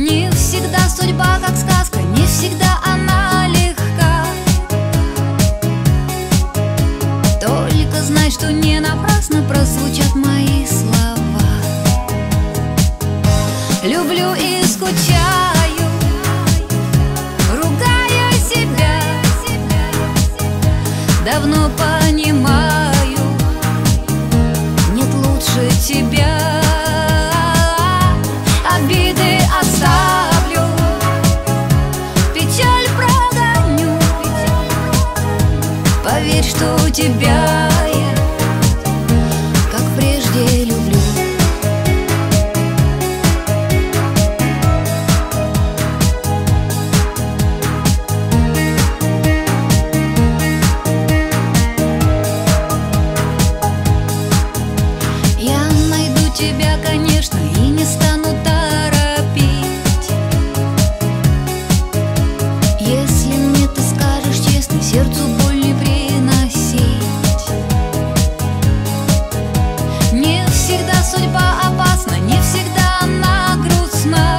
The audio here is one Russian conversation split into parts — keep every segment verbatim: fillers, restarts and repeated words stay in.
Не всегда судьба как сказка, не всегда она легка. Только знай, что не напрасно прозвучат мои слова. Люблю и скучаю, ругаю себя. Давно понимаю, нет лучше тебя. Обиды оставлю, печаль прогоню. Поверь, что у тебя я, как прежде, люблю. Я найду тебя, конечно, и не стану торопить. Если мне ты скажешь честно, сердцу боль не приносить. Не всегда судьба опасна, не всегда она грустна.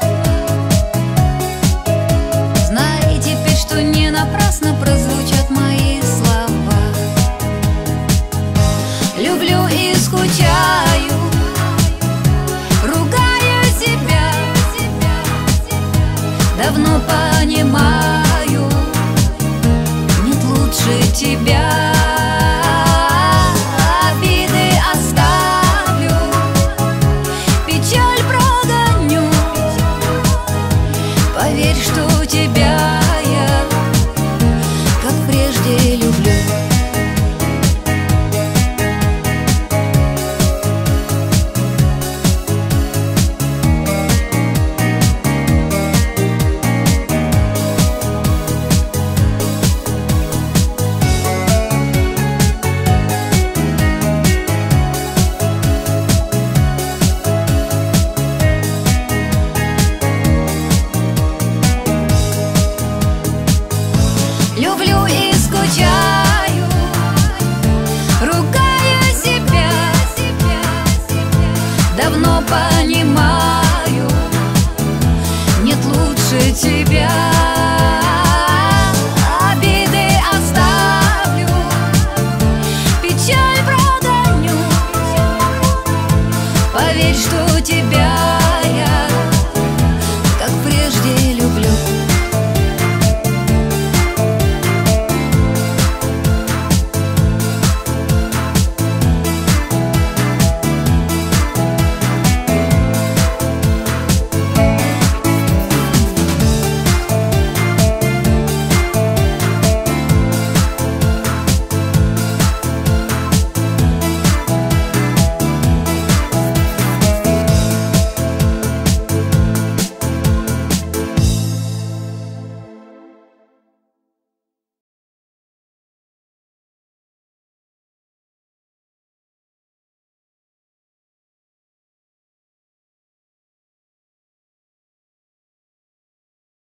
Знай теперь, что не напрасно прозвучат мои слова. Люблю и скучаю, ругаю себя. Давно понимаю, нет лучше тебя. Обиды оставлю, печаль прогоню. Поверь, что